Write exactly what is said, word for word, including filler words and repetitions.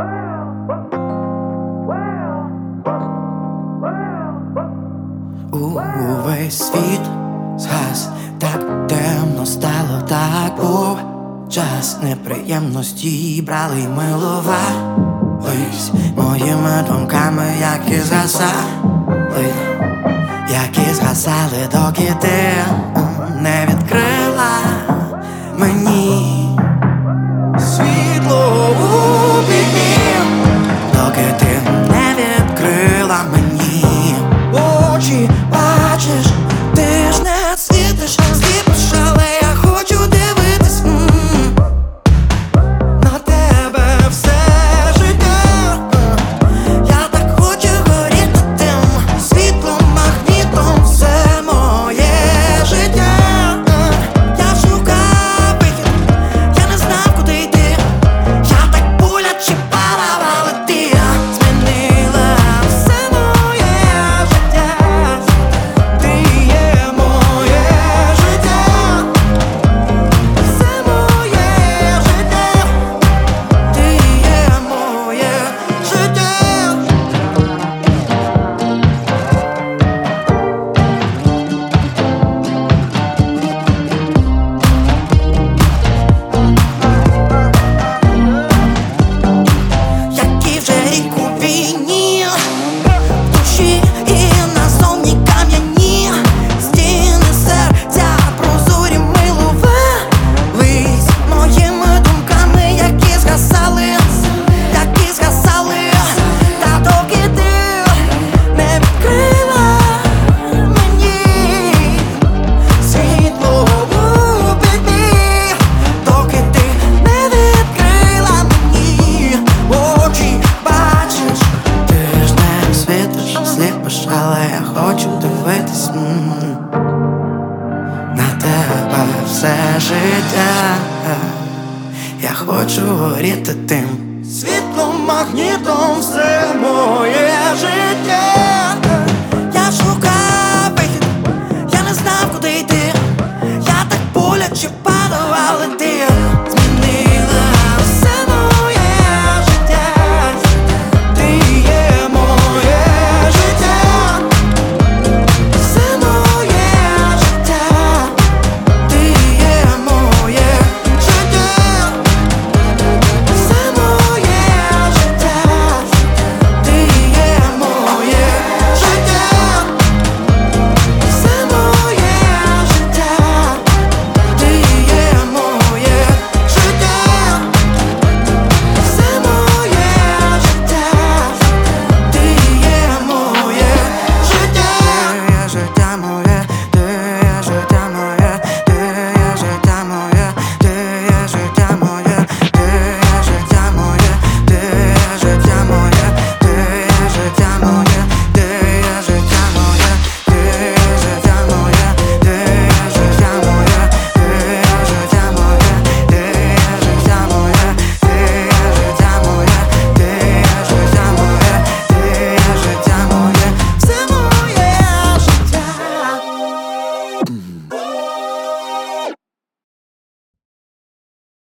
Увесь світ згас, так темно стало, так був час. Неприємності брали й милувались моїми думками, які згасали, які згасали, доки ти не відкрила мені світло у вікні, доки ти не відкрила мені очі. Бачиш, ти ж не світиш, сліпиш, але я хочу дивитись м-м, на тебе все життя. Я так хочу горіти тим світлом, магнітом, все моє життя. Я шукав вихід, я не знав, куди йти. Я так боляче падав, але ти змінила все моє життя. Ти є моє життя, все моє життя. Ти є моє життя. Який вже рік у війні, в душі і назовні кам'яні стіни серця прозорі милувались моїми думками, які згасали, які згасали, та доки ти не відкрила мені світло у вікні, доки ти не відкрила мені очі. Бачиш, ти ж не світиш, сліпиш, але я хочу дивитись м-м, на тебе все життя. Я хочу горіти тим світлом, магнітом, все моє життя.